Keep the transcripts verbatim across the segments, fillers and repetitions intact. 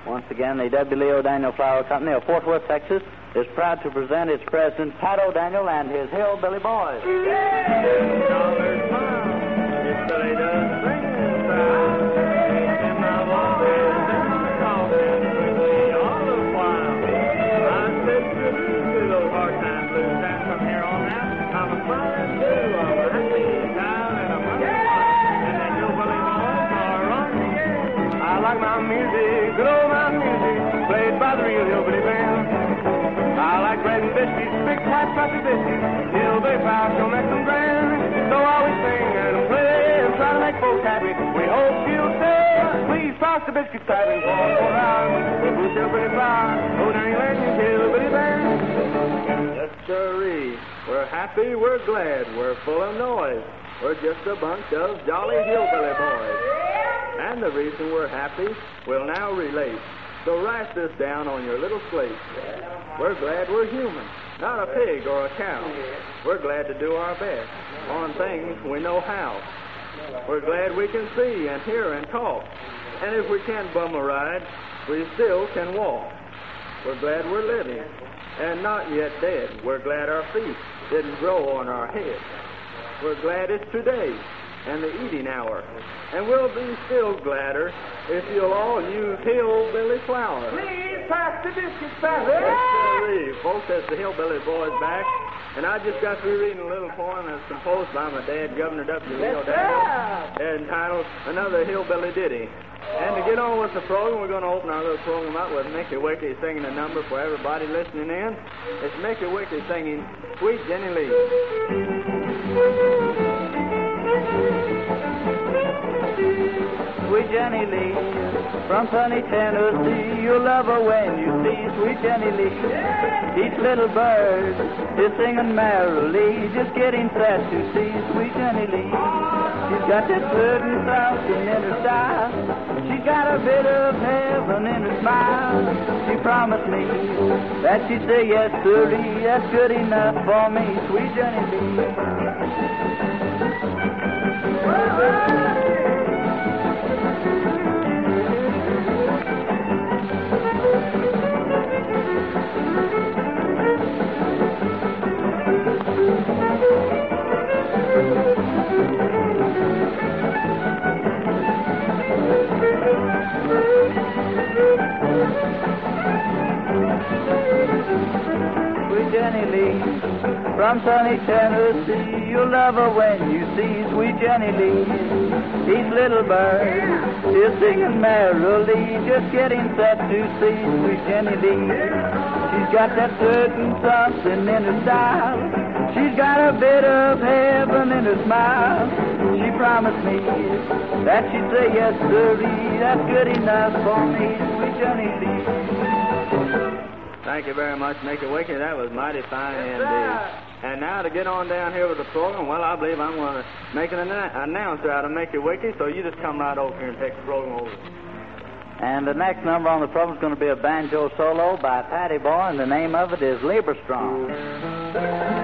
Once again, the W. Lee O'Daniel Flower Company of Fort Worth, Texas, is proud to present its president, Pat O'Daniel, and his Hillbilly Boys. Good old mountain music, played by the real hillbilly band. I like bread and biscuits, big white frosted biscuits, hillbilly pie, so make them grand. So I always sing and play and try to make folks happy. We hope you'll stay. Please pass the biscuits tight and pour for hours. Who's hillbilly pie? Oh, Daniel and his hillbilly band. Yes, sirree. We're happy, we're glad, we're full of noise. We're just a bunch of jolly hillbilly boys. And the reason we're happy, we'll now relate. So write this down on your little slate. We're glad we're human, not a pig or a cow. We're glad to do our best on things we know how. We're glad we can see and hear and talk. And if we can't bum a ride, we still can walk. We're glad we're living and not yet dead. We're glad our feet didn't grow on our head. We're glad it's today and the eating hour. And we'll be still gladder if you'll all use hillbilly flour. Please pass the biscuits back. Yes, sirree. Folks, that's the Hillbilly Boys back. And I just got through reading a little poem that's composed by my dad, Governor W. Lee O'Daniel, entitled Another Hillbilly Ditty. And to get on with the program, we're going to open our little program up with Mickey Wicky singing a number for everybody listening in. It's Mickey Wicky singing Sweet Jenny Lee. Sweet Jenny Lee, from sunny Tennessee, you'll love her when you see Sweet Jenny Lee. Each little bird is singing merrily, just getting set to see Sweet Jenny Lee. She's got that certain something in her style, she's got a bit of heaven in her smile. She promised me that she'd say yes, sirree, that's good enough for me, Sweet Jenny Lee. Sweet Jenny Lee, from sunny Tennessee, you'll love her when you see Sweet Jenny Lee. Each little bird is singing merrily, just getting set to see Sweet Jenny Lee. She's got that certain something in her style, she's got a bit of heaven in her smile. She promised me that she'd say yes, sirree, that's good enough for me, Sweet Jenny Lee. Thank you very much, Mickey Wicky. That was mighty fine indeed. And now to get on down here with the program, well, I believe I'm going to make an annou- announcer out of Mickey Wicky, so you just come right over here and take the program over. And the next number on the program is going to be a banjo solo by Patty Boy, and the name of it is Lieberstrom.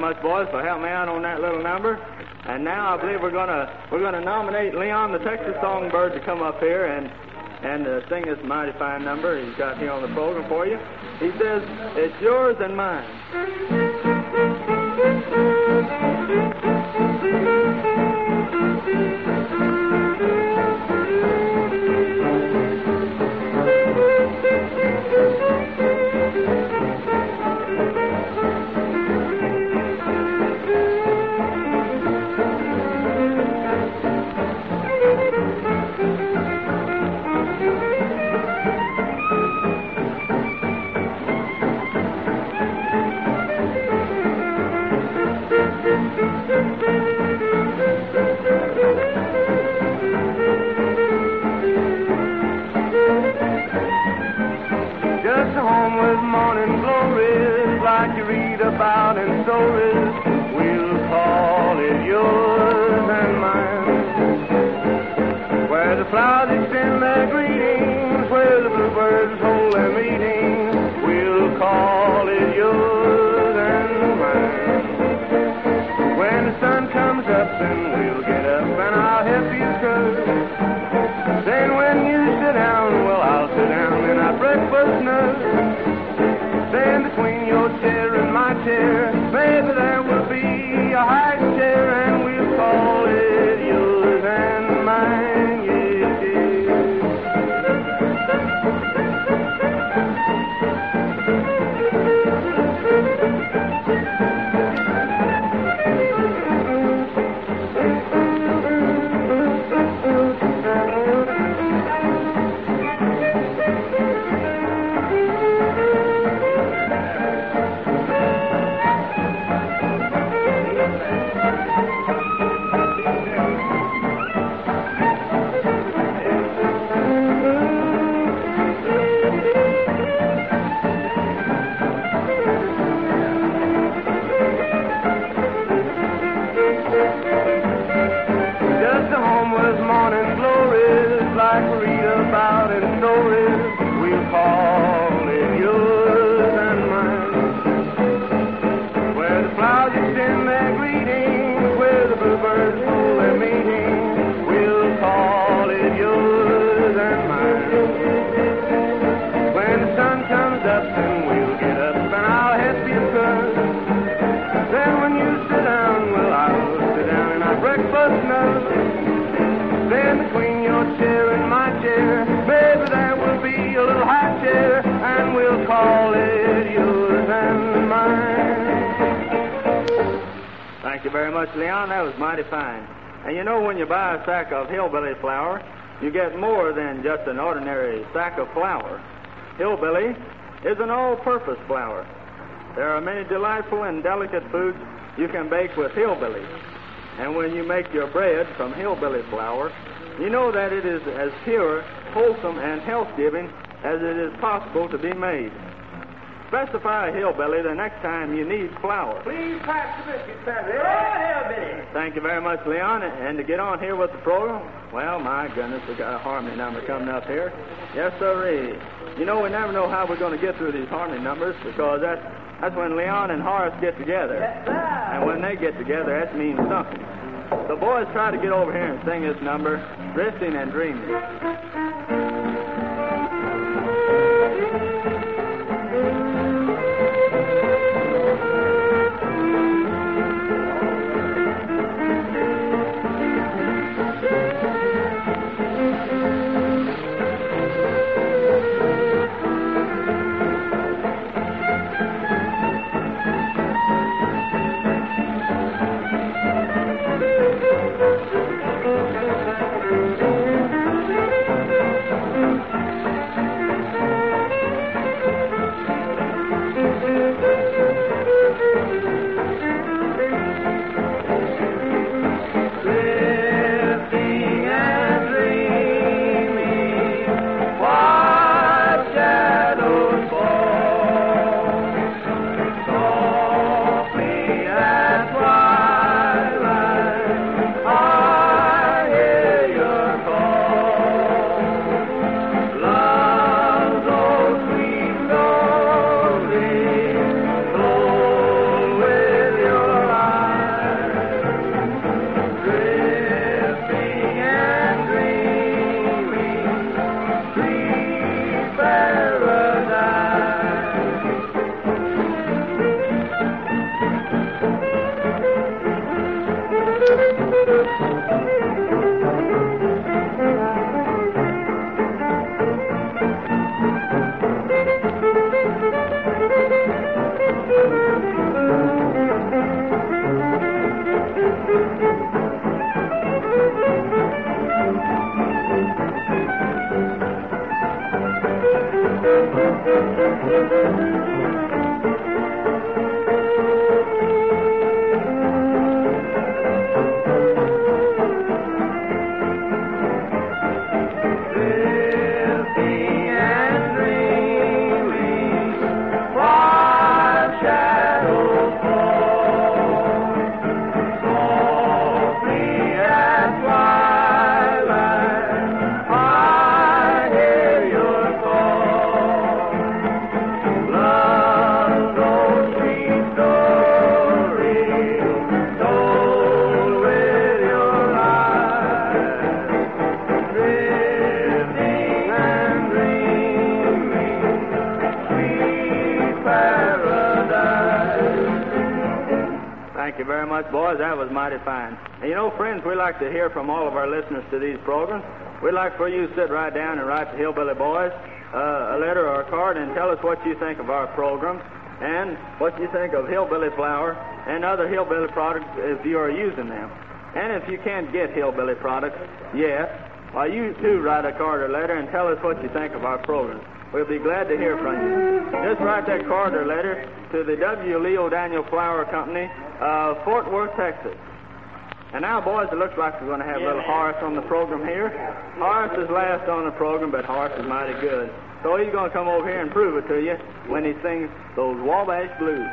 much, boys, for helping me out on that little number. And now I believe we're gonna we're gonna nominate Leon, the Texas Songbird, to come up here and and uh, sing this mighty fine number he's got here on the program for you. He says, "It's yours and mine." Like you read about in stories, we'll call it yours and mine. Where the flowers extend their greetings, where the bluebirds hold their meetings, we'll call it yours and mine. When the sun comes up, then we'll get up and I'll help you cook. Then when you sit down, well, I'll sit down in our breakfast nook. Then between your chair and my chair, maybe there will be a high chair, and we'll call it yours and mine, yes, Thank you very much, Leon. That was mighty fine. And you know, when you buy a sack of hillbilly flour, you get more than just an ordinary sack of flour. Hillbilly is an all-purpose flour. There are many delightful and delicate foods you can bake with hillbilly. And when you make your bread from hillbilly flour, you know that it is as pure, wholesome, and health-giving as it is possible to be made. Specify a hillbilly the next time you need flour. Please pass the biscuit, Sandy. Oh, hillbilly. Thank you very much, Leon. And to get on here with the program, well, my goodness, we got a harmony number coming up here. Yes, sirree. You know, we never know how we're going to get through these harmony numbers, because that's, that's when Leon and Horace get together. Yes, sir. And when they get together, that means something. So, boys, try to get over here and sing this number, Drifting and Dreaming. Thank you very much, boys. That was mighty fine. And you know, friends, we like to hear from all of our listeners to these programs. We'd like for you to sit right down and write to Hillbilly Boys uh, a letter or a card and tell us what you think of our programs and what you think of hillbilly flour and other hillbilly products if you are using them. And if you can't get hillbilly products yet, why, you too write a card or letter and tell us what you think of our programs. We'll be glad to hear from you. Just write that card or letter to the W. Leo Daniel Flour Company, uh, Fort Worth, Texas. And now, boys, it looks like we're going to have yeah, little Horace on the program here. Horace is last on the program, but Horace is mighty good. So he's going to come over here and prove it to you when he sings those Wabash Blues.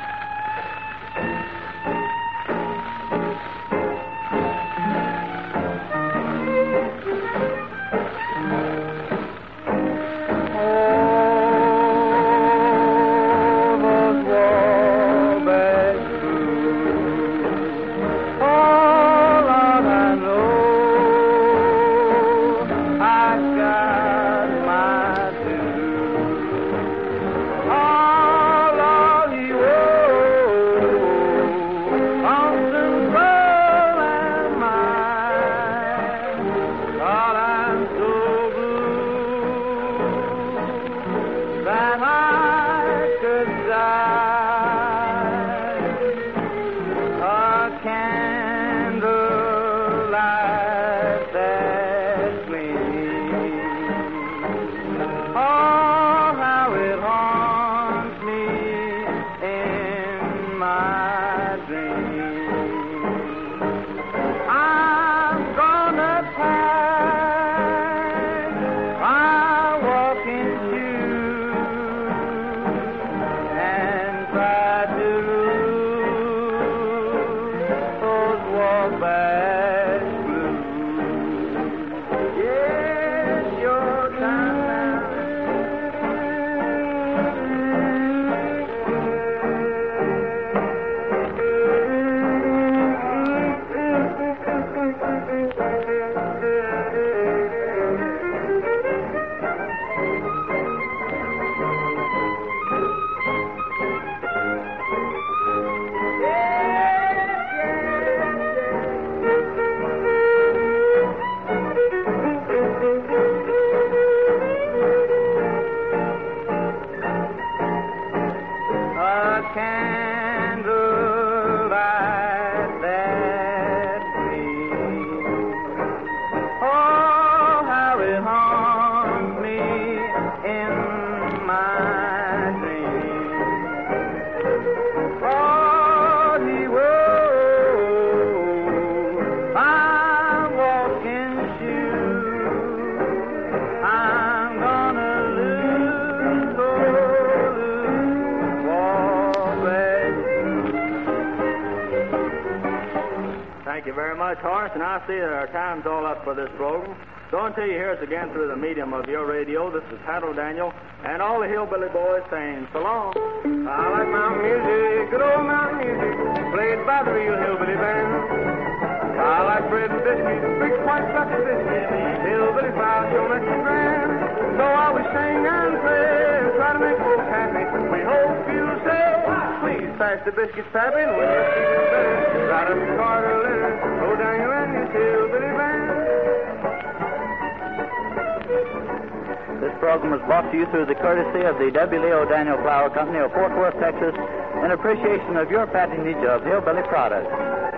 Thank you very much, Horace, and I see that our time's all up for this program. So until you hear us again through the medium of your radio, this is Pat O'Daniel and all the Hillbilly Boys saying so long. I like mountain music, good old mountain music, played by the real hillbilly band. I like bread and biscuits, big white fluffy biscuits, hillbilly flour so much and grand. So I always sing and play and try to make folks happy. We hope you'll say, please pass the biscuits, Pappy, and when you're feeling better, write up your card or letter, O'Daniel and his hillbilly band. This program was brought to you through the courtesy of the W. Leo Daniel Flour Company of Fort Worth, Texas, in appreciation of your patronage of hillbilly products.